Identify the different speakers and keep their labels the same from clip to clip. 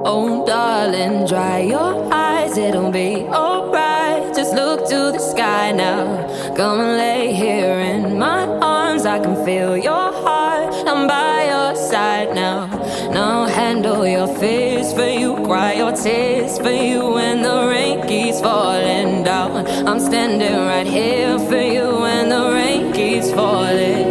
Speaker 1: Oh, darling, dry your eyes, it'll be alright. Just look to the sky now. Come and lay here in my arms. I can feel your heart. I'm by your side now. Now handle your fears for you, cry your tears for you when the rain keeps falling down. I'm standing right here for you when the rain keeps falling.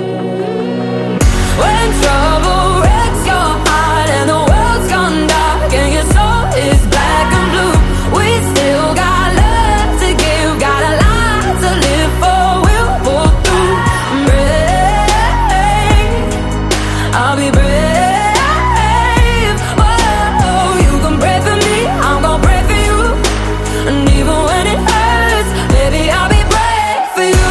Speaker 1: When trouble wrecks your heart and the world's gone dark and your soul is black and blue, we still got love to give, got a lot to live for. We'll pull through. Brave, I'll be brave. Oh, you can pray for me, I'm gonna pray for you. And even when it hurts, baby, I'll be brave for you.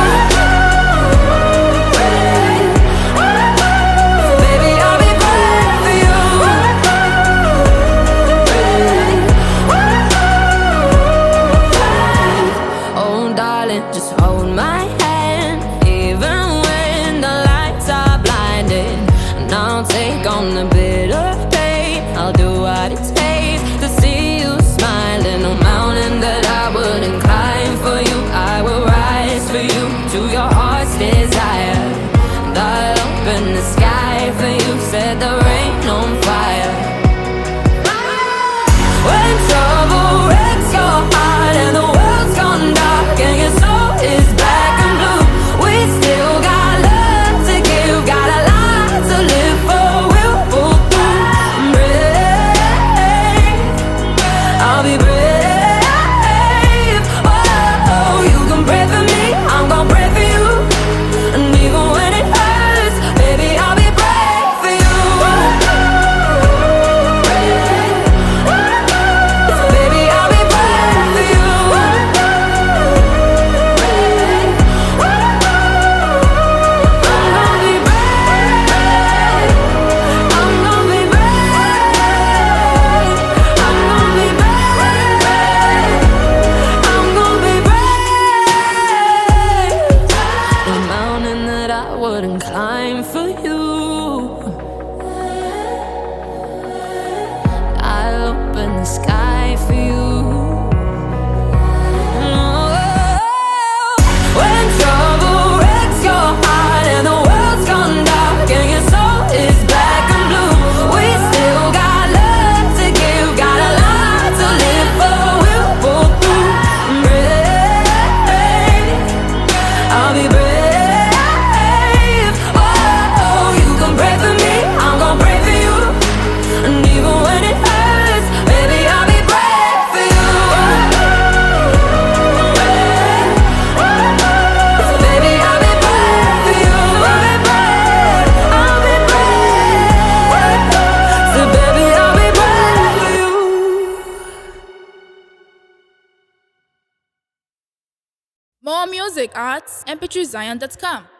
Speaker 1: Just hold my hand, even when the lights are blinding. And I'll take on the bitter pain. I'll do what it takes to see you smiling. No mountain that I wouldn't climb for you, I will rise for you to your heart's desire. And I'll open the sky for you, set the rain on fire. When trouble wrecks your heart and the world's gone dark and your soul is black and blue, we still got love to give, got a lot to live for. We'll pull through. Brave, I'll be brave. Oh, you can pray for me, I'm gonna pray for you. And even when it hurts, baby, I'll be brave for you. Baby, I'll be brave for you. Wouldn't climb for you. I'll open the sky for you. When trouble wrecks your heart and the world's gone dark and your soul is black and blue, we still got love to give, got a lot to live for. We'll pull through. Brave, I'll be brave.
Speaker 2: More music at mp3zion.com.